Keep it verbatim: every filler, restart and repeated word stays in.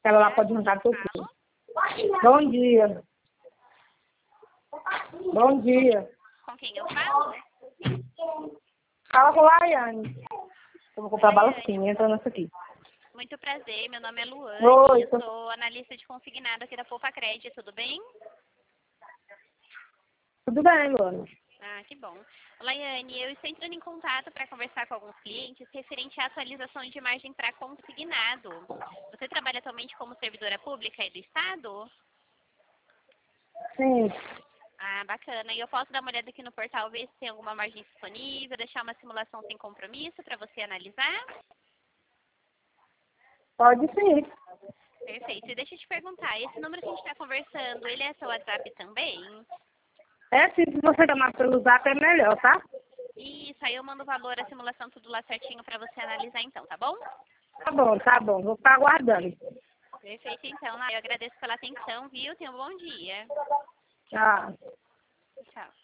Ela lá pode arrancar teu filho. Bom dia. Bom dia. Com quem eu falo? Fala com a Laiane. Eu vou comprar bala Laiane. sim, entra nessa aqui. Muito prazer, meu nome é Luane, Oi, eu tô- sou analista de consignado aqui da Poupa Crédito, tudo bem? Tudo bem, Luana? Ah, que bom. Laiane, eu estou entrando em contato para conversar com alguns clientes referente à atualização de margem para consignado. Você trabalha atualmente como servidora pública aí do Estado? Sim, Ah, bacana. E eu posso dar uma olhada aqui no portal, ver se tem alguma margem disponível, deixar uma simulação sem compromisso para você analisar? pode sim. Perfeito. E deixa eu te perguntar, esse número que a gente está conversando, ele é seu WhatsApp também? É sim, se você chamar pelo zap é melhor, tá? Isso, aí eu mando o valor, a simulação, tudo lá certinho para você analisar então, tá bom? Tá bom, tá bom. Vou ficar aguardando. Perfeito, então. Eu agradeço pela atenção, viu? Tenha um bom dia. Tchau. Tchau.